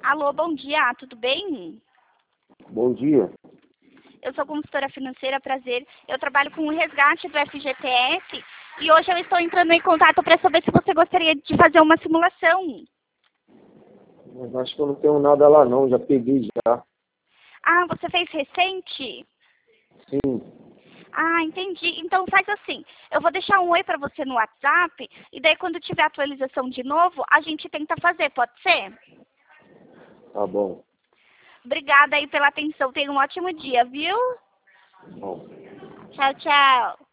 Alô, bom dia, tudo bem? Bom dia. Eu sou consultora financeira, prazer. Eu trabalho com o resgate do FGTS e hoje eu estou entrando em contato para saber se você gostaria de fazer uma simulação. Mas acho que eu não tenho nada lá não, já peguei já. Ah, você fez recente? Sim, Ah, entendi. Então faz assim, eu vou deixar um oi para você no WhatsApp e daí quando tiver atualização de novo, a gente tenta fazer, pode ser? tá bom. Obrigada aí pela atenção, tenha um ótimo dia, viu? Bom. Tchau, tchau.